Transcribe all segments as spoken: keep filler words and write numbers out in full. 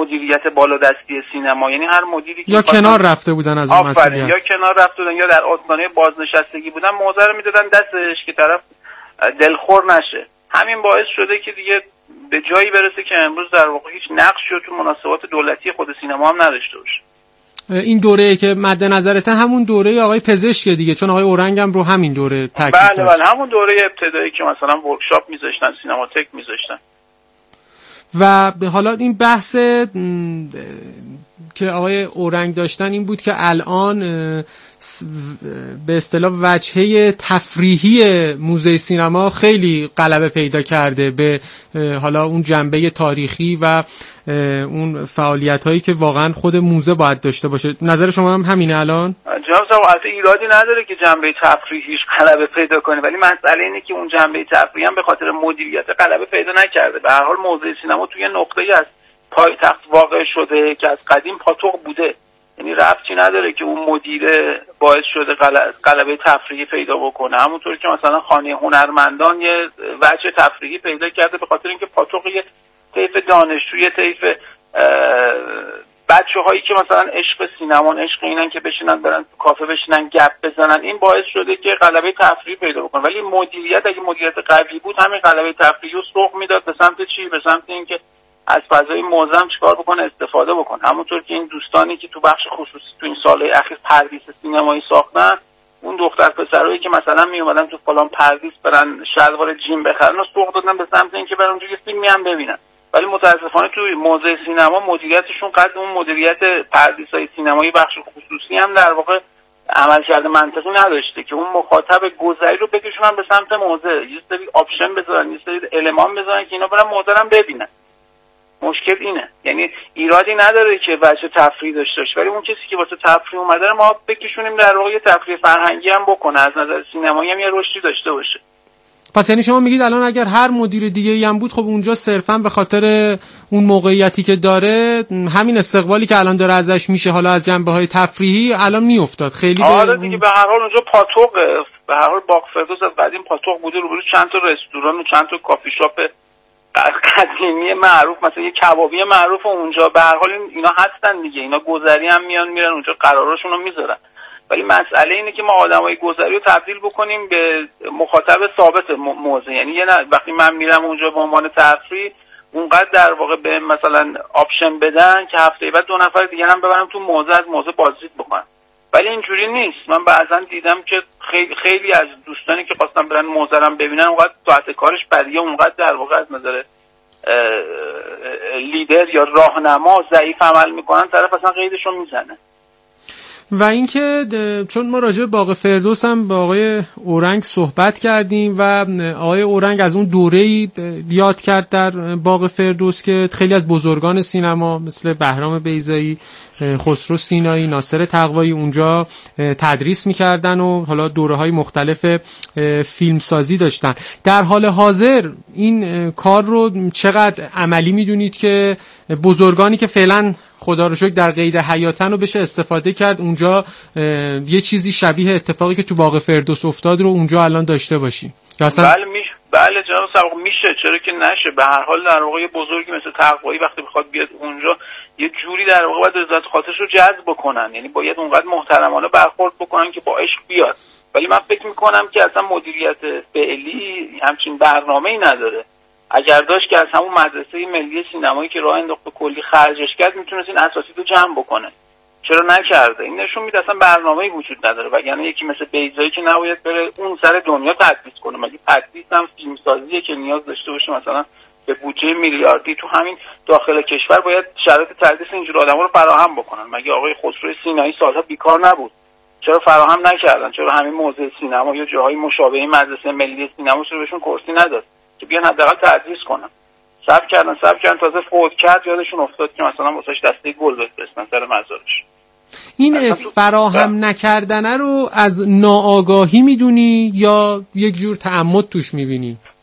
مدیریت بالادستی سینما، یعنی هر مدیری که یا کنار رفته بودن از اون مسئولیت، یا کنار رفته بودن یا در آستانه بازنشستگی بودن، موضع رو میدادن دستش که طرف دلخور نشه. همین باعث شده که دیگه به جایی برسه که امروز در واقع هیچ نقشی تو مناسبات دولتی خود سینما هم نداشته باشه. این دوره‌ای که مد نظرته همون دوره آقای پزشک دیگه، چون آقای اورنگ هم رو همین دوره تاکید داشت. بله بله همون دوره ابتدایی که مثلا ورکشاپ میذاشتن، سینماتک میذاشتن. و حالا این بحث که آقای اورنگ داشتن این بود که الان به اصطلاح وجهه تفریحی موزه سینما خیلی غلبه پیدا کرده به حالا اون جنبه تاریخی و اون فعالیت‌هایی که واقعا خود موزه باید داشته باشه. نظر شما هم همینه الان؟ جناب صاحب البته ایرادی نداره که جنبه تفریحیش غلبه پیدا کنه، ولی مسئله اینه که اون جنبه تفریحی هم به خاطر مدیریت غلبه پیدا نکرده. به هر حال موزه سینما توی نقطه‌ای از پایتخت واقع شده که از قدیم پاتوق بوده، یعنی ربطی نداره که اون مدیره باعث شده غلبه تفریحی پیدا بکنه. همونطور که مثلا خانه هنرمندان یه وجه تفریحی پیدا کرده به خاطر اینکه پاتوق یه طیف دانشجوی، طیف بچه‌هایی که مثلا عشق سینما، عشق اینن که بشینن برن تو کافه بشینن گپ بزنن، این باعث شده که غلبه تفریحی پیدا بکنه. ولی مدیریت اگه مدیریت قوی بود همین غلبه تفریحی رو سوق میداد به سمت چی؟ به سمت اینکه از فضای موزه چیکار بکنه، استفاده بکنه. همونطور که این دوستانی که تو بخش خصوصی تو این سالهای اخیر پردیس سینمایی ساختن، اون دختر پسرایی که مثلا می اومدن تو فلان پردیس برن شلوار جیم بخرن و سوق دادن به سمت اینکه برن اونجا یه فیلمی هم ببینن. ولی متاسفانه تو موزه سینما مدیریتشون قد اون مدیریت پردیسای سینمایی بخش خصوصی هم در واقع عملکرد منطقی نداشته که اون مخاطب گذری رو بکشونن به سمت موزه، یه سری آپشن بذارن، یه سری المان بذارن که اینا برن موزه رو ببینن. مشکل اینه، یعنی ایرادی نداره که وجه تفریح داشته باشه، ولی اون کسی که واسه تفریح اومده رو ما بکشونیم در واقع یه تفریح فرهنگی هم بکنه، از نظر سینمایی هم یه رشدی داشته باشه. پس یعنی شما میگید الان اگر هر مدیر دیگه‌ای هم بود، خب اونجا صرفاً به خاطر اون موقعیتی که داره، همین استقبالی که الان داره ازش میشه حالا از جنبه‌های تفریحی الان میافتاد خیلی. آره دیگه به هر حال اونجا پاتوقه، به هر حال باغ فردوس از قدیم پاتوق بوده، روبرو چند تا رستوران و چند تا کافی شاپ قدیمی معروف، مثلا یه کبابی معروف اونجا. به هر حال اینا هستن دیگه، اینا گذری هم میان میرن اونجا قراراشون رو میذارن. ولی مسئله اینه که ما آدمای گذری رو تبدیل بکنیم به مخاطب ثابت موزه. یعنی یه نه وقتی من میرم اونجا به عنوان تفریح، اونقدر در واقع به مثلا آپشن بدن که هفته بعد دو نفر دیگه هم ببرم تو موزه، از موزه بازدید بکنن. ولی اینجوری نیست. من بعضا دیدم که خیلی خیلی از دوستانی که خواستن برن موزه رو ببینن، اونقدر ساعت کارش بریه، اونقدر در واقع از نظر لیدر یا راهنما ضعیف عمل میکنن، طرف اصلا قیدشو میزنه. و اینکه چون ما راجع به باغ فردوس هم با آقای اورنگ صحبت کردیم و آقای اورنگ از اون دوره‌ای یاد کرد در باغ فردوس که خیلی از بزرگان سینما مثل بهرام بیضایی، خسرو سینایی، ناصر تقوایی اونجا تدریس می‌کردن و حالا دوره‌های مختلف فیلمسازی داشتن. در حال حاضر این کار رو چقدر عملی می‌دونید که بزرگانی که فعلا خدا رو شکر در قید حیاتن رو بشه استفاده کرد، اونجا یه چیزی شبیه اتفاقی که تو باغ فردوس افتاد رو اونجا الان داشته باشیم؟ اصلا... بله میشه، بله جناب صاحب میشه، چرا که نشه. به هر حال در واقع بزرگی مثل تقوایی وقتی بخواد بیاد اونجا، یه جوری در واقع باید عزت خاطرش رو جذب بکنن، یعنی باید اونقدر محترمانه برخورد بکنن که با عشق بیاد. ولی من فکر میکنم که اصلا مدیریت فعلی همچین برنامه‌ای نداره. اگر داشت که از همون مدرسه ملی سینمایی که راه انداخت و کلی خرجش کرد میتونست این اساسی رو جمع بکنه. چرا نکرده؟ این نشون میده اصلا برنامه‌ای وجود نداره. وگرنه یکی مثل بیضایی که نباید بره اون سر دنیا تدریس کنه. مگه تدریس هم فیلمسازیه که نیاز داشته باشه مثلا به بودجه میلیاردی؟ تو همین داخل کشور باید شرایط تدریس اینجور آدما رو فراهم بکنن. مگه آقای خسرو سینایی سالها بیکار نبود؟ چرا فراهم نکردن؟ چرا همین موزه سینما یا جاهای مشابه مدرسه ملی سینما رو بهشون کرسی نداد که بیان حداقل تدریس کنن؟ صبر کردن صبر کردن تازه فوت کرد یادشون افتاد که مثلا واسش دسته گل بفرستن سر مزارش. این فراهم نکردنه رو از ناآگاهی میدونی یا یک جور تعمد توش میبینی؟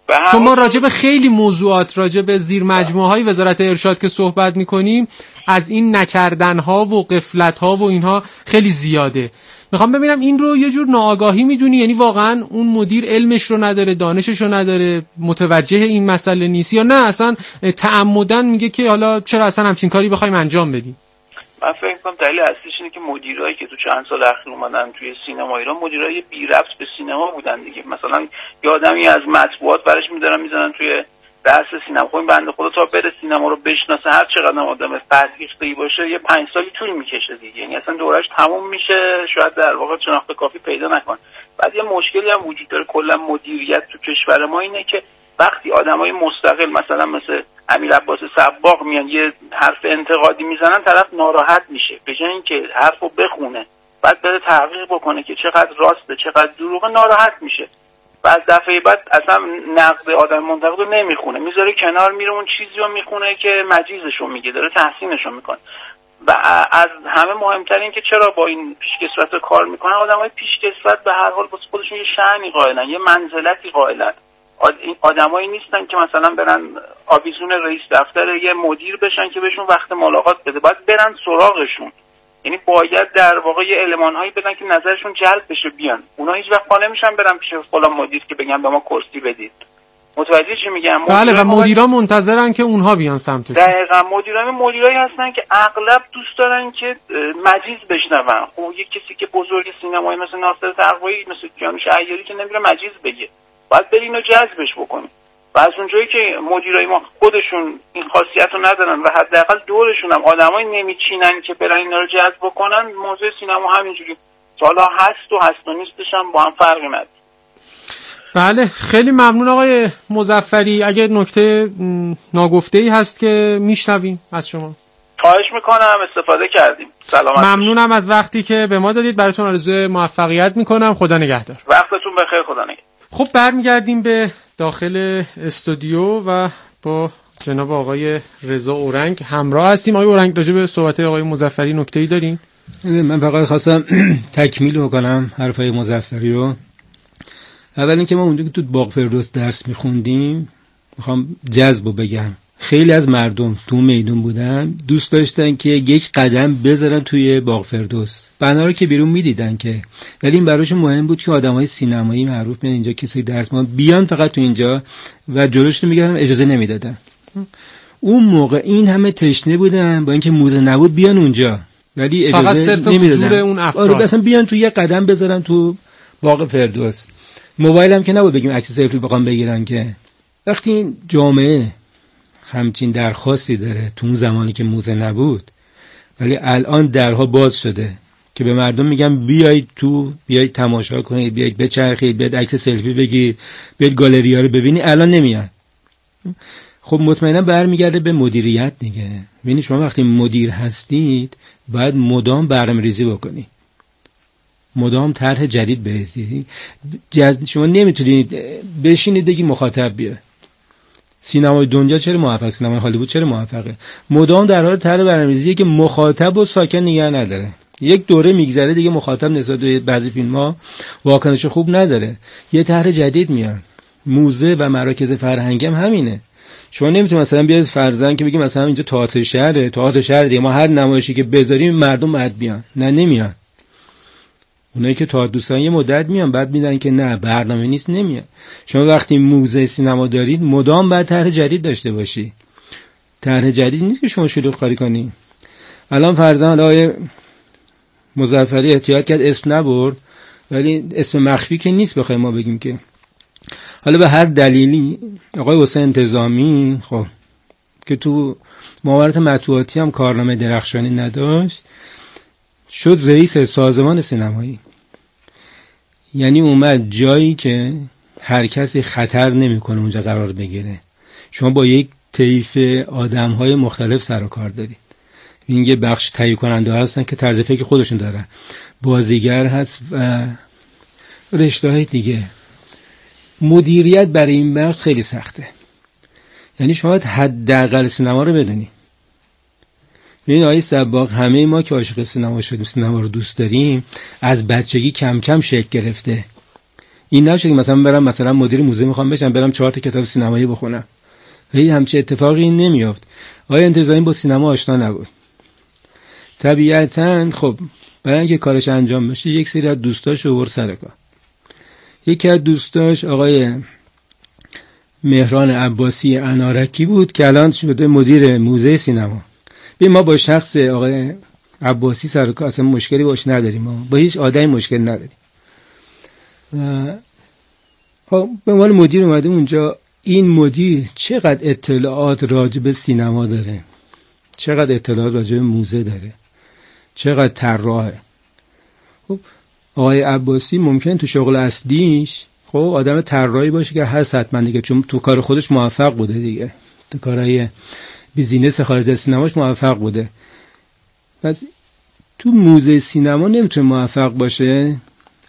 چون ما راجع به خیلی موضوعات، راجع به زیر مجموعه های وزارت ارشاد که صحبت میکنیم، از این نکردن ها و غفلت ها و اینها خیلی زیاده. میخوام ببینم این رو یه جور ناآگاهی میدونی، یعنی واقعا اون مدیر علمش رو نداره، دانشش رو نداره، متوجه این مسئله نیست، یا نه اصلا تعمدن میگه که حالا چرا اصلا همچین کاری بخوایم انجام بدیم؟ من فکر می‌کنم دلیل اصلیش اینه که مدیرایی که تو چند سال اخیر اومدن توی سینما ایران مدیرای بی ربط به سینما بودن دیگه. مثلا یه آدمی از مطبوعات برش می‌دارن میذارن توی درس سینما. خب این بنده خدا تا بره سینما رو بشناسه، هر چقدر آدم فرهیخته‌ای باشه، یه پنج سالی طول میکشه دیگه. یعنی اصلا دورش تموم میشه، شاید در واقع شناخت کافی پیدا نکنه. بعد یه مشکلی هم وجود داره کلا مدیریت تو کشور ما اینه که وقتی آدمای مستقل مثلا مثل امیر عباس صباغ میان یه حرف انتقادی میزنن، طرف ناراحت میشه، به جای اینکه حرفو بخونه بعد بره تحقیق بکنه که چقدر راسته چقدر دروغه، ناراحت میشه. بعد دفعه بعد اصلا نقد آدم منتقد رو نمیخونه، میذاره کنار، میره اون چیزی رو میخونه که مجیزشو میگه، داره تحسینشو میکنه. و از همه مهمتر این که چرا با این پیشکسوت کار میکنن. آدمای پیشکسوت به هر حال واسه خودشون یه شأنی قائلن، یه منزلتی قائلن. آدمایی نیستن که مثلا برن آویزون رئیس دفتر یه مدیر بشن که بهشون وقت ملاقات بده، باید برن سراغشون. یعنی باید در واقع یه المان‌هایی بدن که نظرشون جلب بشه بیان. اونا هیچ وقت پا نمیشن برن پیش فلان مدیر که بگن به ما کرسی بدید. متوجه چی میگم؟ بله، و مدیرا منتظرن که اونها بیان سمتشون. دقیقاً مدیران مدیرایی هستن که اغلب دوست دارن که مجیز بشنون. خب یک کسی که بزرگ سینمایی مثل ناصر تقوایی، مثل کیانوش عیاری که نمیره مجیز بگه، باید برین و جذبش بکنیم. و از اونجایی که مدیرای ما خودشون این خاصیت رو ندارن و حداقل دورشون هم آدمایی نمیچینن که برن اینا رو جذب بکنن، موضوع سینما همینجوری سالا هست و هست و نیستش هم با هم فرقی نداره. بله، خیلی ممنون آقای مظفری. اگر نکته ناگفته‌ای هست که میشنویم از شما. خواهش میکنم، استفاده کردیم. سلامت. ممنونم از وقتی که به ما دادید. براتون آرزوی موفقیت میکنم. خدا نگهدار. وقتتون بخیر. خدا نگهدار. خب برمیگردیم به داخل استودیو و با جناب آقای رضا اورنگ همراه هستیم. آقای اورنگ، راجع به صحبت آقای مظفری نکته‌ای دارین؟ من فقط خواستم تکمیل بکنم حرفای مظفری رو. اول اینکه ما اونجا که تو باغ فردوس درس میخوندیم، میخوام جذبو بگم، خیلی از مردم تو میدون بودن دوست داشتن که یک قدم بذارن توی باغ فردوس. بنا رو که بیرون میدیدن که، ولی این براشون مهم بود که آدمای سینمایی معروف بیان اینجا، کسی درس ما بیان فقط تو اینجا، و جلوشون میگردن اجازه نمیدادن. اون موقع این همه تشنه بودن با اینکه موزه نبود بیان اونجا، ولی اجازه نمیدادن. اون افراد آره اصلا بیان تو یه قدم بذارن تو باغ فردوس. موبایل هم که نبود بگیم عکس سلفی بخوام بگیرن که. وقتی این جامعه همچین درخواستی داره تو اون زمانی که موزه نبود، ولی الان درها باز شده که به مردم میگم بیایید تو، بیایید تماشا کنید، بیایید بچرخید، بیایید عکس سلفی بگیرید، بیایید گالری‌ها رو ببینید، الان نمیان. خب مطمئنا برمیگرده به مدیریت دیگه. ببینید شما وقتی مدیر هستید باید مدام برنامه‌ریزی بکنید، مدام طرح جدید بریزید. شما نمیتونید بشینید بگی مخاطب بیاد. سینمای دنیا چرا موفق، سینمای هالیوود چرا موفقه؟ مدام در حال طرح برنامه‌ریزیه که مخاطب و ساکن نگه نداره. یک دوره میگذره دیگه مخاطب نسبت به بعضی فیلم‌ها واکنش خوب نداره، یه طرح جدید میاد. موزه و مراکز فرهنگی هم همینه. شما نمیتونید مثلا بیاید فرضاً که بگیم مثلا اینجا تئاتر شهره، تئاتر شهر دیگه ما هر نمایشی که بذاریم مردم بعد بیان. نه نمیان. اونایی که تا دوستان یه مدت میان بعد میدن که نه برنامه نیست نمیان. شما وقتی موزه سینما دارید مدام باید طرح جدید داشته باشی. طرح جدید نیست که شما شلوغ کاری کنی. الان فرضاً آقای مظفری احتیاط کرد اسم نبرد، ولی اسم مخفی که نیست بخوایم ما بگیم که. حالا به هر دلیلی آقای حسین انتظامی خب که تو مامورات مطبوعاتی هم کارنامه درخشانی نداشت، شد رئیس سازمان سینمایی. یعنی اومد جایی که هر کسی خطر نمیکنه اونجا قرار بگیره. شما با یک طیف آدم‌های مختلف سر و کار دارید. این یه بخش تهیه کننده هستن که طرز فکر خودشون دارن، بازیگر هست و رشته‌های دیگه. مدیریت برای این بخش خیلی سخته. یعنی شما حداقل سینما رو بدونی. ببین آقای صباغ، همه ما که عاشق سینما شدیم، سینما رو دوست داریم، از بچگی کم کم شکل گرفته. این نمیشه که مثلا برم مثلا مدیر موزه میخوام بشم برم چهار تا کتاب سینمایی بخونم. هیچ همچین اتفاقی نمیافت. آقای انتظامی با سینما آشنا نبود. طبیعتاً خب برای اینکه کارش انجام بشه یک سری از دوستاش آورد سر کار. یکی از دوستاش آقای مهران عباسی انارکی بود که الان شده مدیر موزه سینما. ببین ما با شخص آقای عباسی سر کار اصلا مشکلی باش نداریم، ما با هیچ آدمی مشکل نداریم. خب به عنوان مدیر اومده اونجا. این مدیر چقدر اطلاعات راجع به سینما داره، چقدر اطلاعات راجع به موزه داره، چقدر طراحه. خب آقای عباسی ممکن تو شغل اصلیش خب آدم طراحی باشه که هست حتما دیگه، چون تو کار خودش موفق بوده دیگه، تو کارهای بیزینس خارج از سینماش موفق بوده. پس تو موزه سینما نمیتونه موفق باشه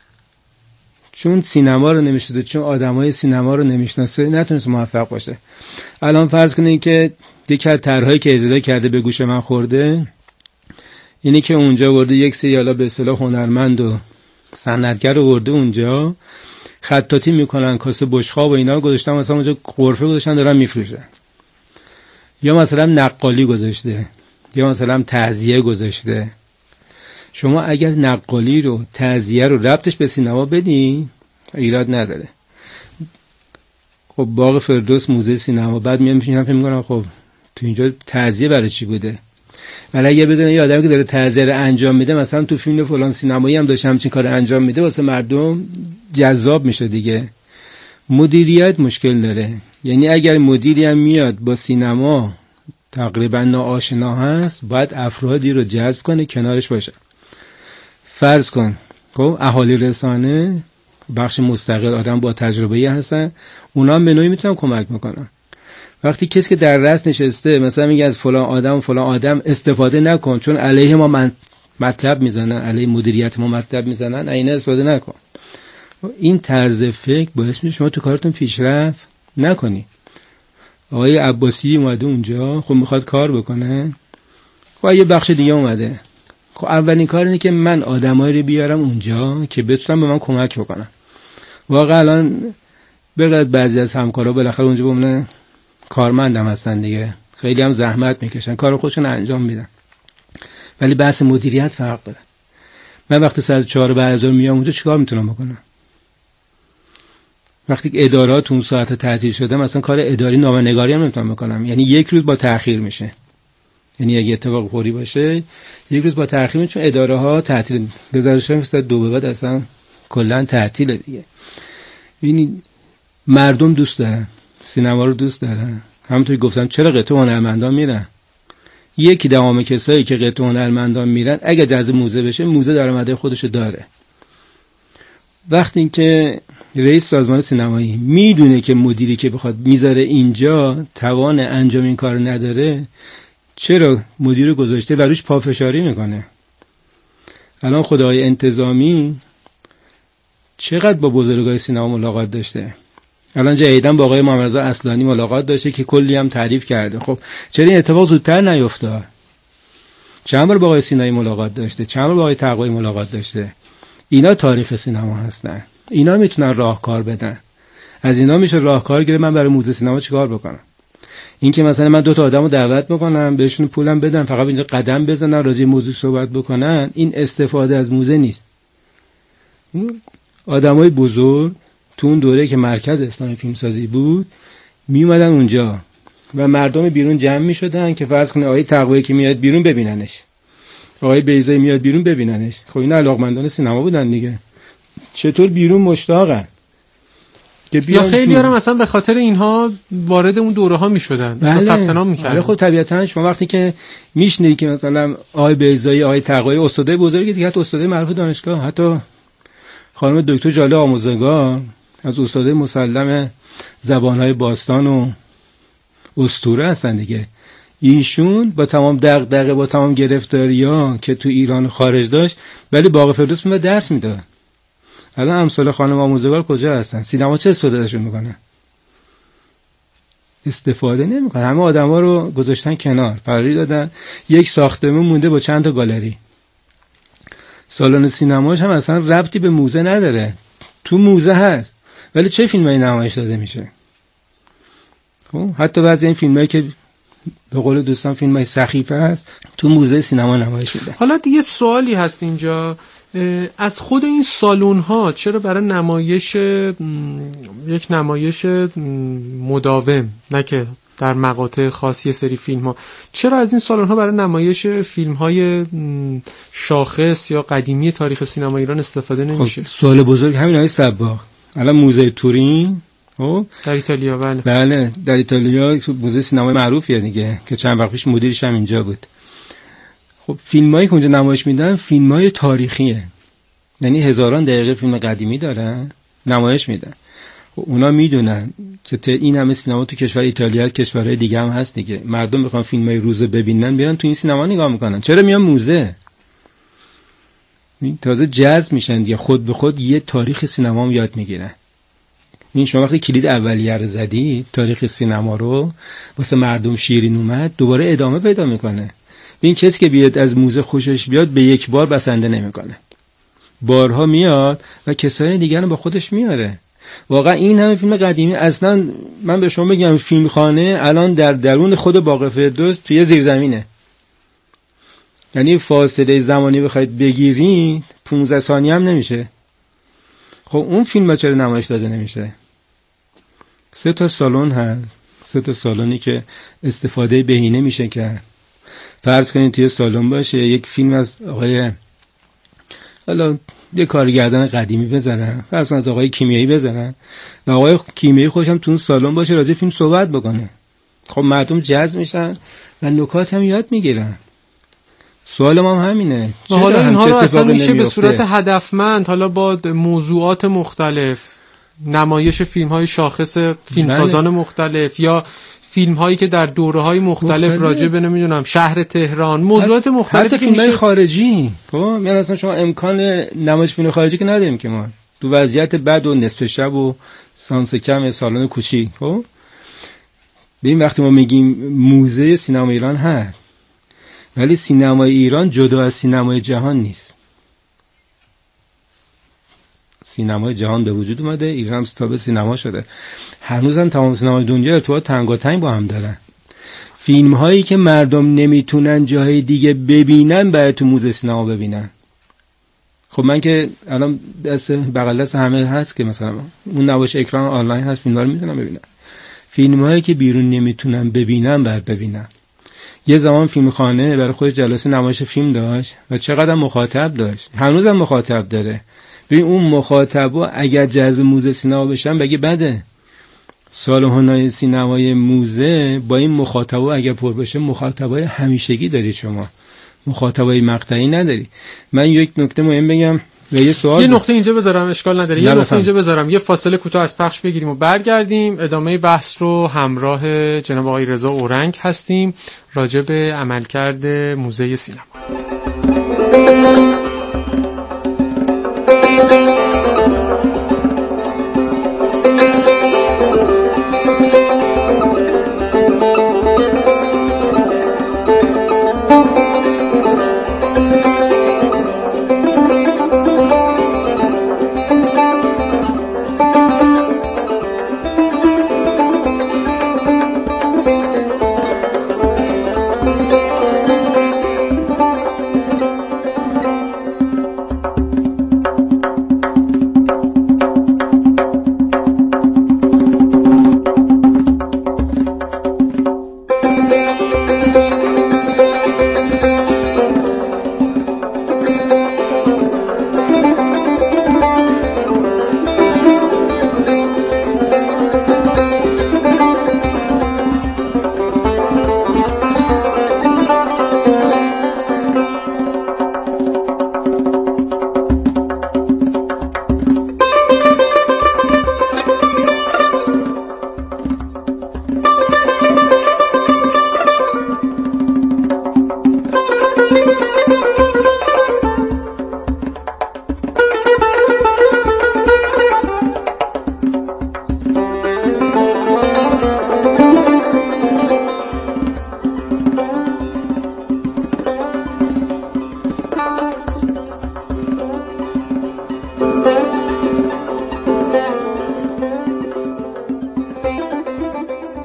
چون سینما رو نمیشناسه، چون آدمای سینما رو نمیشناسه نتونست موفق باشه. الان فرض کنید که یکی از طرحایی که اجرا کرده به گوش من خورده اینی که اونجا ورده یک سری حالا به اصطلاح هنرمند و صنعتگر ورده اونجا خطاطی میکنن، کاسه بشقاب و اینا رو گذاشتن مثلا اونجا غرفه گذاشتن دارن میفروشن، یا مثلا نقالی گذاشته، یا مثلا تعزیه گذاشته. شما اگر نقالی رو تعزیه رو ربطش به سینما بدین ایراد نداره. خب باغ فردوس موزه سینما، بعد میام میشینم فکر میکنم خب تو اینجا تعزیه برای چی بوده؟ ولی اگه بدونه یه آدمی که داره تعزیه رو انجام میده مثلا تو فیلم فلان سینمایی هم داشته همچین کار انجام میده واسه مردم جذاب میشه دیگه. مدیریت مشکل داره، یعنی اگر مدیری هم میاد با سینما تقریبا ناآشنا هست باید افرادی رو جذب کنه کنارش باشه. فرض کن خب اهالی رسانه بخش مستقل آدم با تجربه‌ای هستن، اونا به نوعی میتونن کمک میکنن. وقتی کسی که در رأس نشسته مثلا میگه از فلان آدم فلان آدم استفاده نکن چون علیه ما من مطلب میزنن، علیه مدیریت ما مطلب میزنن، اینه استفاده نکن. این طرز فکر باعث میشه شما تو کارتون پیشرفت نکنی. آقای عباسی اومده اونجا خب میخواد کار بکنه، خب یه بخش دیگه اومده، خب اولین کار اینه که من آدمایی رو بیارم اونجا که بتونن به من کمک بکنن. واقعا الان بغیر بعضی از همکارا بالاخره اونجا بمونه کارمندم هستن دیگه، خیلی هم زحمت میکشن، کار خودشون انجام میدن، ولی بحث مدیریت فرق داره. من وقتی ساعت چهار بعد از ظهر میام اونجا چیکار میتونم بکنم؟ وقتی که ادارات اون ساعت تعطیل شده مثلا کار اداری نامه‌نگاری هم نمیتونم بکنم، یعنی یک روز با تأخیر میشه. یعنی اگه اتفاق خوری باشه یک روز با تأخیر میشه چون اداره ها تعطیل گزارش‌ها ساعت دو به بعد اصلا کلا تعطیله دیگه. یعنی مردم دوست دارن سینما رو، دوست دارن. همونطوری گفتم چرا قطعه هنرمندان میرن؟ یکی دوام کسایی که قطعه هنرمندان میرن اگه جذب موزه بشه موزه درآمده خودشو داره. وقتی که رئیس سازمان سینمایی میدونه که مدیری که بخواد میذاره اینجا توان انجام این کار نداره، چرا مدیر رو گذاشته و روش پافشاری میکنه؟ الان خدای انتظامی چقدر با بزرگای سینما ملاقات داشته؟ الان جدیداً با آقای محمدرضا اصلانی ملاقات داشته که کلی هم تعریف کرده. خب چرا این اتفاق زودتر نیفتاد؟ چند بار با آقای سینایی ملاقات داشته، چند بار با آقای تقوایی ملاقات داشته. اینا تاریخ سینما هستن، اینا میتونن راهکار بدن. از اینا میشه راهکار گیره من برای موزه سینما چیکار بکنم. این که مثلا من دو تا آدمو دعوت بکنم بهشون پولم بدم فقط اینجا قدم بزنن راجع به موضوع صحبت بکنن، این استفاده از موزه نیست. آدمای بزرگ تو اون دوره که مرکز اسلامی فیلمسازی بود می اومدن اونجا و مردم بیرون جمع می شدن که فرض کنه آقای تقوایی که میاد بیرون ببیننش، آقای بیضایی میاد بیرون ببیننش. خب اینا علاقمندان سینما بودن دیگه، چطور بیرون مشتاقن که یا خیلی هم مثلا به خاطر اینها وارد اون دوره ها میشدن، مثلا ثبت نام میکردن. آره خب طبیعتا شما وقتی که میشنی که مثلا آقای بیضایی، آقای تقوایی استادای بزرگی دیگه، حتی استادای معروف دانشگاه، حتی خانم دکتر جاله آموزگار از استادای مسلم زبانهای باستان و اسطوره هستن دیگه، ایشون با تمام دغدغه با تمام گرفتاری‌ها که تو ایران خارج داشت ولی باغ فردوس میاد درس میداد. الان امثال خانم آموزگار کجا هستن؟ سینما چه استفادهشون میکنه؟ استفاده نمیکنه. همه آدما رو گذاشتن کنار، فراری دادن. یک ساختمون مونده با چند تا گالری. سالن سینماش هم اصلا ربطی به موزه نداره. تو موزه هست، ولی چه فیلمایی نمایش داده میشه؟ خب حتی بعضی این فیلمایی که به قول دوستان فیلمای سخیفه هست تو موزه سینما نمایش میده. حالا دیگه سوالی هست اینجا، از خود این سالن ها چرا برای نمایش یک نمایش مداوم، نه که در مقاطع خاصی سری فیلم ها، چرا از این سالن ها برای نمایش فیلم های شاخص یا قدیمی تاریخ سینما ایران استفاده نمیشه؟ خب سوال بزرگ همین های سباق. الان موزه تورین خب در ایتالیا، بله بله در ایتالیا موزه سینمای معروفیه دیگه که چند وقت پیش مدیرش هم اینجا بود. خب فیلمایی که اونجا نمایش میدن فیلمای تاریخیه، یعنی هزاران دقیقه فیلم قدیمی دارن نمایش میدن. خب اونا میدونن که این همه سینما تو کشور ایتالیا، کشورهای دیگه هم هست دیگه، مردم میخوان فیلمای روزه ببینن میرن تو این سینما نگاه میکنن. چرا میان موزه؟ تازه جذب میشن دیگه، خود به خود یه تاریخ سینما هم یاد میگیرن. این شما وقتی کلید اولیه رو زدی تاریخ سینما رو واسه مردم شیرین اومد، دوباره ادامه پیدا میکنه. این کسی که بیاد از موزه خوشش بیاد به یک بار بسنده نمیکنه، بارها میاد و کسای دیگر رو با خودش میاره. واقعا این همه فیلم قدیمی، اصلا من به شما بگم فیلمخانه الان در درون خود باغ فردوس توی زیرزمینه، یعنی فاصله زمانی بخواید بگیرید پانزده ثانیه هم نمیشه. خب اون فیلم چرا نمایش داده نمیشه؟ سه تا سالن هست، سه تا سالنی که استفاده بهینه میشه کرد. فرض کنید توی سالن باشه یک فیلم از آقای حالا یه کارگردان قدیمی بذارن، فرض کنید از آقای کیمیایی بذارن و آقای کیمیایی خودش هم تو اون سالن باشه راجع فیلم صحبت بکنه. خب مردم جذب میشن و نکات هم یاد میگیرن. سوال ما هم همینه، حالا اینها رو اصلا میشه به صورت هدفمند، حالا با موضوعات مختلف، نمایش فیلم های شاخص فیلمسازان مختلف یا فیلم هایی که در دوره های مختلف, مختلف. راجع به نمیدونم شهر تهران، موضوعات مختلف، حتی فیلم های خارجی. خب یعنی اصلا شما امکان نمایش فیلم خارجی که نداریم که ما تو وضعیت بد و نصف شب و سانس کم سالن کوچیک. خب ببین وقتی ما میگیم موزه سینما ایران هست، ولی سینمای ایران جدا از سینمای جهان نیست. سینمای جهان به وجود اومده، ایران هم ستاب سینما شده. هنوز هم تمام سینمای دنیا ارتباط تنگاتنگ با هم دارن. فیلم هایی که مردم نمیتونن جاهای دیگه ببینن باید تو موزه سینما ببینن. خب من که الان دست بغل دست همه هست که مثلا اون نباشه اکران آنلاین هست، فیلم ها رو میتونن ببینن. فیلم هایی که بیرون نمیتونن ببینن باید ببینن. یه زمان فیلمخانه برای خود جلسه نمایش فیلم داشت و چقدر مخاطب داشت، هنوزم مخاطب داره. ببین اون مخاطبا اگر جذب موزه سینما بشن بگه بده. سالن‌های سینمای موزه با این مخاطبا اگر پر بشه مخاطبای همیشگی داری، شما مخاطبای مقطعی نداری. من یک نکته مهم بگم و یه سوال یه نقطه اینجا بذارم، اشکال نداره، یه نقطه اینجا بذارم، یه فاصله کوتاه از پخش بگیریم و برگردیم. ادامه بحث رو همراه جناب آقای رضا اورنگ هستیم راجع به عملکرد موزه سینما.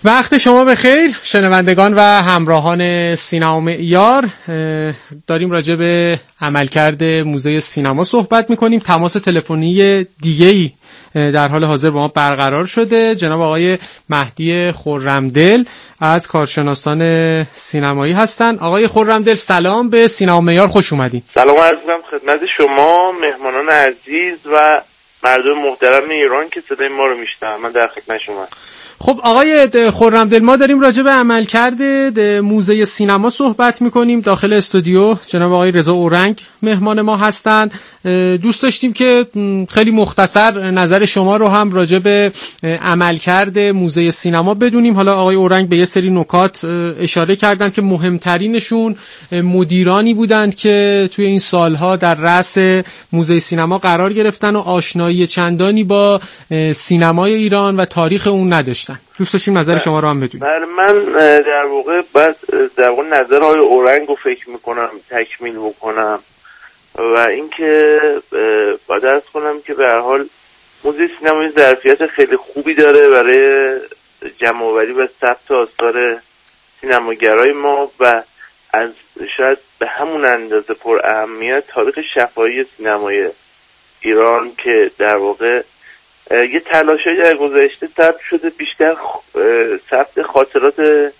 وقت شما بخیر شنوندگان و همراهان سینما معیار. داریم راجع به عملکرد موزه سینما صحبت میکنیم. تماس تلفنی دیگه‌ای در حال حاضر با ما برقرار شده. جناب آقای مهدی خرمدل از کارشناسان سینمایی هستند. آقای خرمدل سلام، به سینما معیار خوش اومدید. سلام عرض می‌کنم خدمت شما مهمانان عزیز و مردم محترم ایران که صدای ما رو میشنون. من در خدمت شما. خب آقای خرمدل، ما داریم راجع به عملکرد موزه سینما صحبت میکنیم. داخل استودیو جناب آقای رضا اورنگ مهمان ما هستند. دوست داشتیم که خیلی مختصر نظر شما رو هم راجع به عملکرد موزه سینما بدونیم. حالا آقای اورنگ به یه سری نکات اشاره کردن که مهمترینشون مدیرانی بودند که توی این سالها در رأس موزه سینما قرار گرفتن و آشنایی چندانی با سینمای ایران و تاریخ اون نداشتن. دوست داشتیم نظر شما رو هم بدونیم. بله، من در واقع بعد در واقع نظر آقای اورنگ رو فکر میکنم تکمیل بکنم و اینکه باید عرض کنم که به هر حال موزه سینما ظرفیت خیلی خوبی داره برای جمع‌آوری و ثبت آثار سینماگرای ما و از شاید به همون اندازه پر اهمیت تاریخ شفاهی سینمای ایران که در واقع یه تلاشی در گذشته ثبت شده، بیشتر ثبت خاطرات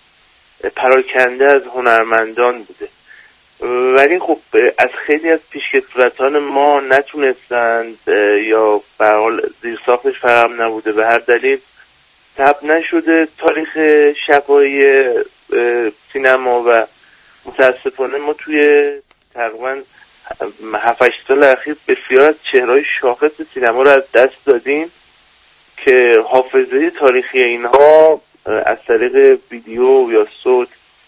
پراکنده از هنرمندان بوده، ولی خب از خیلی از پیشکسوتان ما نتونستند یا به هر حال زیرساختش فراهم نبوده، به هر دلیل ثبت نشده تاریخ شفاهی سینما و متاسفانه ما توی تقریبا هفت هشت سال اخیر بسیار از چهرهای شاخص سینما رو از دست دادیم که حافظه تاریخی اینها از طریق ویدیو یا صوت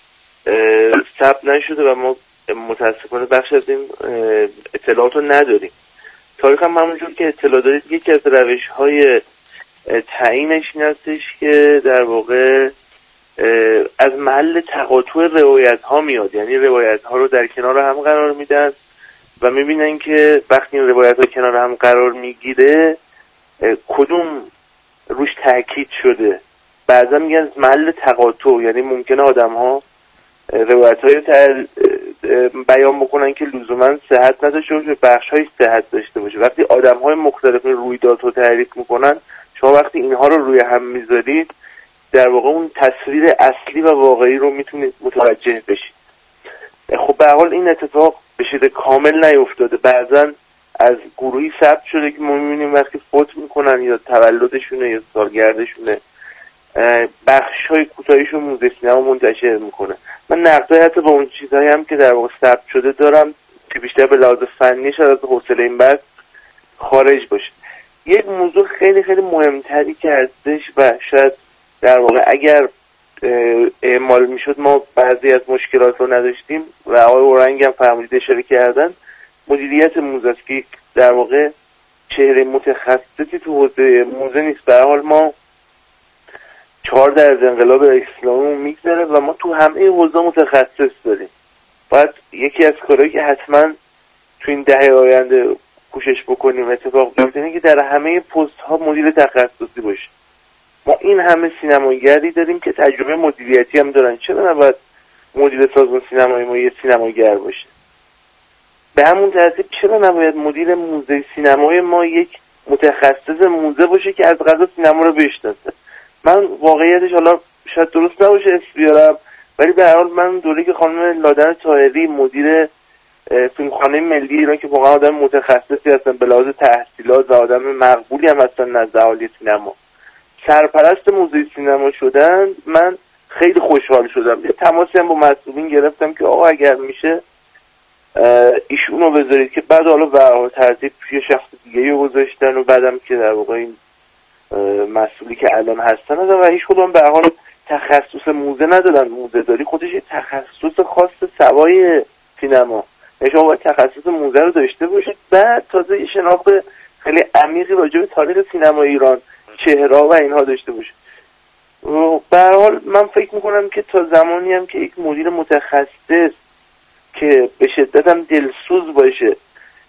ثبت نشده و ما متاسفانه بخش از این اطلاعات رو نداریم. تاریخ هم همونجور که اطلاع دارید یکی از روش‌های تعیینش این هستش که در واقع از محل تقاطع روایت ها میاد، یعنی روایت ها رو در کنار هم قرار میدن و میبینن که وقتی این روایت ها کنار هم قرار میگیره کدوم روش تاکید شده. بعضا میگن از محل تقاطع، یعنی ممکنه آدم ها روایت های تر بیان بکنن که لزوما صحت نداشته باشه، بخش های صحت داشته باشه. وقتی آدم های مختلف رویداد رو تعریف میکنن، شما وقتی اینها رو روی هم میذارید در واقع اون تصویر اصلی و واقعی رو میتونید متوجه بشید. خب به هر حال این اتفاق به شکل کامل نیفتاده. بعضا از گروهی ثبت شده که ما میبینیم وقتی فوت میکنن یا تولدشونه یا سالگردشونه بخش های کوتاهیشون موزه سینما منتشر میکنه. من نقدای حتی با اون چیزهایی هم که در واقع ثبت شده دارم که بیشتر به لحاظ فنی شاید از حوصله این بحث خارج باشه. یک موضوع خیلی خیلی مهمتری که هستش و شاید در واقع اگر اعمال میشد ما بعضی از مشکلات رو نداشتیم و آقای اورنگ هم فرمودید اشاره کردن، مدیریت موزه است که در واقع چهره متخصصی تو حوزه موزه نیست. به هر حال ما چهار در از انقلاب اسلامی میگذره و ما تو همه حوزه متخصص داریم. باید یکی از کارهایی که حتما تو این دهه آینده کوشش بکنیم اتفاق بیفته اینه که در همه پست ها مدیر تخصصی باشه. ما این همه سینماگری داریم که تجربه مدیریتی هم دارن، چرا نباید مدیر سازمان سینمایی ما یه سینماگر باشه؟ به همون ترتیب چرا نباید مدیر موزه سینمای ما یک متخصص موزه باشه که از قضا سینما رو بشناسه؟ من واقعیتش حالا شاید درست نباشه اسم بیارم، ولی به هر حال من دوره که خانم لادن طاهری مدیر فیلمخانه ملی ایران که واقعا آدم متخصصی هستن به لحاظ تحصیلات و آدم مقبولی هم هستن نزد اهالی سینما، سرپرست موزه سینما شدن، من خیلی خوشحال شدم. یه تماسی هم با مسئولین گرفتم که آقا اگر میشه ایشونو بذارید که بعد حالا به ترتیب یه شخص دیگه رو گذاشتن و بعدم که در واقع این مسئولی که الان هستن و هیچ کدوم به هر حال تخصص موزه ندادن. موزه داری خودش یه تخصص خاص سوای سینما، شما باید تخصص موزه رو داشته باشید بعد تازه یه شناخت خیلی عمیقی راجع به تاریخ سینما ایران، چهره و اینها داشته باشید. به هر حال من فکر میکنم که تا زمانی هم که یک مدیر متخصص که به شدت هم دلسوز باشه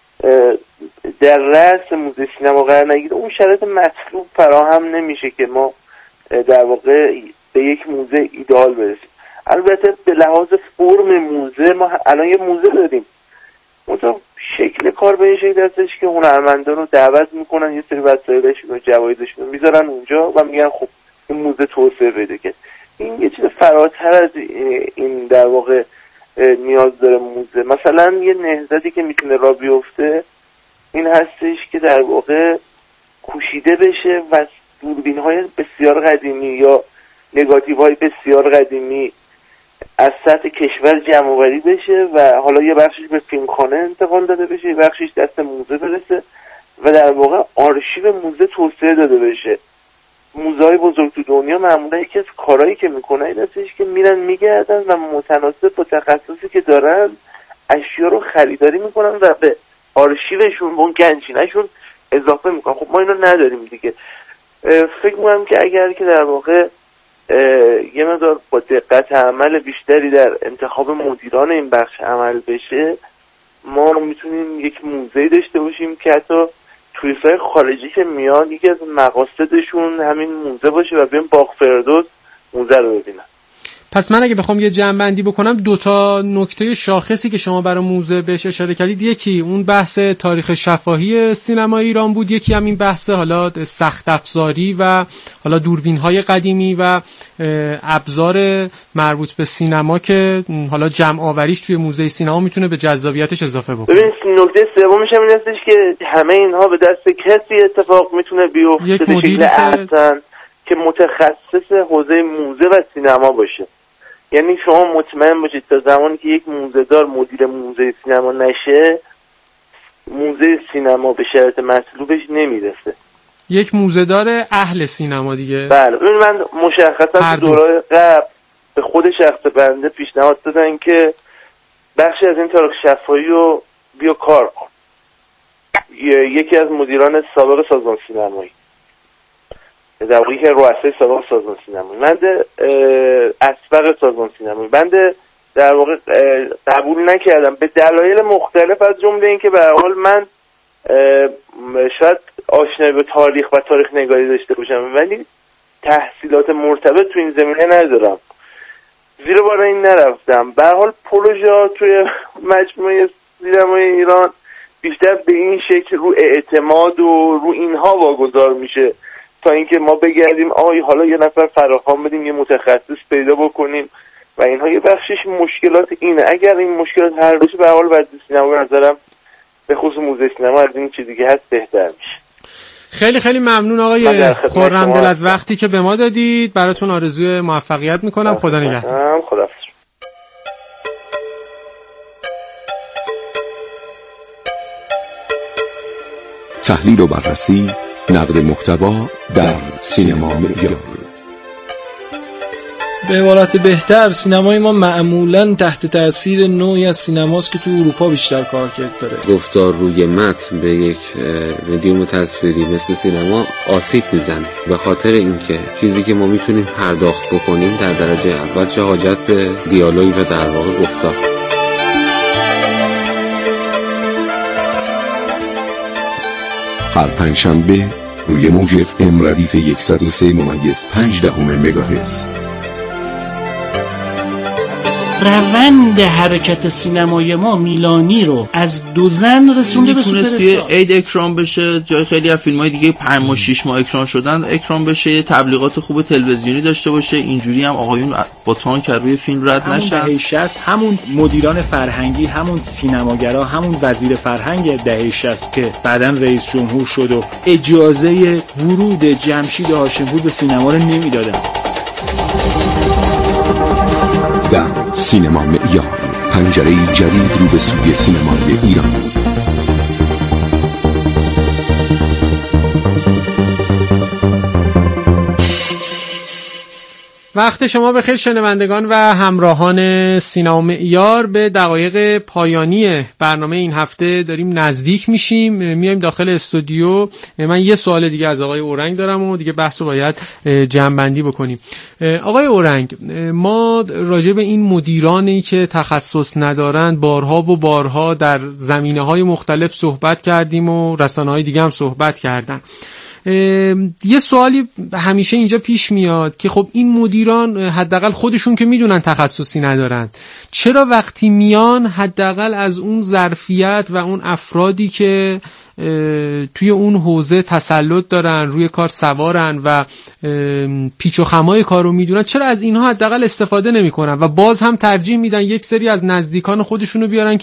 در رأس موزه سینما قرار نگیره، اون شرایط مطلوب فراهم نمیشه که ما در واقع به یک موزه ایدئال برسیم. البته به لحاظ فرم موزه ما الان یه موزه داریم، اون شکل کار به این شکل هستش که هنرمندان رو دعوت میکنن یه سری وسایلشون و جوایزشون رو میذارن اونجا و میگن خب این موزه توسعه پیدا کرد. این یه چیز فراتر از این در واقع نیاز داره موزه. مثلا یه نهضتی که میتونه راه بیفته این هستش که در واقع کوشیده بشه و دوربین های بسیار قدیمی یا نگاتیو های بسیار قدیمی از سطح کشور جمع آوری بشه و حالا یه بخشش به فیلمخانه انتقال داده بشه، یه بخشش دست موزه برسه و در واقع آرشیو موزه توسعه داده بشه. موزه‌های بزرگ تو دنیا معمولا یکی از کارهایی که میکنن این هستش که میرن میگردن و متناسب با تخصصی که دارن اشیا رو خریداری میکنن و به آرشیوشون اون گنجینه‌شون اضافه میکنن. خب ما اینو نداریم دیگه. فکر میکنم که اگر که در واقع یه مقدار با دقت عمل بیشتری در انتخاب مدیران این بخش عمل بشه، ما میتونیم یک موزه داشته باشیم که حتی توریست‌های خارجی که میان یکی از مقاصدشون همین موزه باشه و بیان باغ فردوس موزه رو ببینن. پس من اگه بخوام یه جمع‌بندی بکنم، دو تا نکته شاخصی که شما برای موزه بهش اشاره کردید، یکی اون بحث تاریخ شفاهی سینما ایران بود، یکی هم این بحث حالا سخت افزاری و حالا دوربین‌های قدیمی و ابزار مربوط به سینما که حالا جمع آوریش توی موزه سینما میتونه به جذابیتش اضافه بکنه. ببین نکته سومش هم این هستش که همه اینها به دست کسی اتفاق میتونه بیفته به شکل احسن که متخصص حوزه موزه و سینما باشه. یعنی شما مطمئن باشید تا زمانی که یک موزه‌دار مدیر موزه سینما نشه، موزه سینما به شرط مطلوبش نمیرسه. یک موزه‌دار اهل سینما دیگه. بله. ببین من مشخصا تو دورهای قبل به خود شخص بنده پیشنهاد دادن که بخشی از این تاریخ شفاهی رو بیا کار کن. یکی از مدیران سابق سازمان سینمایی، در واقع که رؤسای سابق سازمان سینمایی، بنده اسبق سازمان سینمایی، بنده در واقع قبول نکردم به دلایل مختلف، از جمله این که به هر حال من شاید آشنایی به تاریخ و تاریخ نگاری داشته باشم ولی تحصیلات مرتبط تو این زمینه ندارم، زیر بار این نرفتم. به هر حال پروژه توی مجموعه سینمای ایران بیشتر به این شکل رو اعتماد و رو اینها واگذار میشه تا اینکه ما بگردیم آی حالا یه نفر فراخوان بدیم یه متخصص پیدا بکنیم و اینها. یه بخشش مشکلات اینه. اگر این مشکلات حل بشه به هر حال وضع سینما به نظرم به خصوص موزه سینما از این چیز دیگه هست بهتر میشه. خیلی خیلی ممنون آقای خرمدل از وقتی که به ما دادید. براتون آرزوی موفقیت میکنم. خدا نگهدار. خدا. تحلیل و بررسی، نقد محتوا در سینما معیار. به عبارت بهتر سینمای ما معمولاً تحت تأثیر نوعی از سینماست که تو اروپا بیشتر کارکرد داره. گفتار روی متن به یک مدیوم تصویری مثل سینما آسیب میزنه، به خاطر اینکه چیزی که ما میتونیم پرداخت بکنیم در درجه اول چه حاجت به دیالوگ و در واقع گفتار. هر پنجشنبه روی موج اف ام ردیف صد و سه ممیز پنج دهم مگاهرتز. روند حرکت سینمای ما میلانی رو از دو زن رسونده به سوپراستار. عید اکران بشه، جای خیلی از فیلم‌های دیگه پنج ماه شش ماه اکران شدن اکران بشه، تبلیغات خوب تلویزیونی داشته باشه، اینجوری هم آقایون با تان که روی فیلم رد نشن. دهه شصت همون مدیران فرهنگی، همون سینماگرا، همون وزیر فرهنگ دهه شصت که بعداً رئیس جمهور شد و اجازه ورود جمشید هاشمپور به سینما رو نمیدادن. در سینما معیار، پنجره جدید رو به سوی سینمای ایران. وقت شما بخیر شنوندگان و همراهان سینما معیار. به دقایق پایانی برنامه این هفته داریم نزدیک میشیم، میایم داخل استودیو. من یه سوال دیگه از آقای اورنگ دارم و دیگه بحث رو باید جمع‌بندی بکنیم. آقای اورنگ، ما راجع به این مدیرانی که تخصص ندارند بارها و بارها در زمینه‌های مختلف صحبت کردیم و رسانه‌های دیگه هم صحبت کردن. یه سوالی همیشه اینجا پیش میاد که خب این مدیران حداقل خودشون که میدونن تخصصی ندارن، چرا وقتی میان حداقل از اون ظرفیت و اون افرادی که توی اون حوزه تسلط دارن، روی کار سوارن و پیچ و خمای کارو میدونن، چرا از اینها حداقل استفاده نمیکنن و باز هم ترجیح میدن یک سری از نزدیکان خودشونو بیارن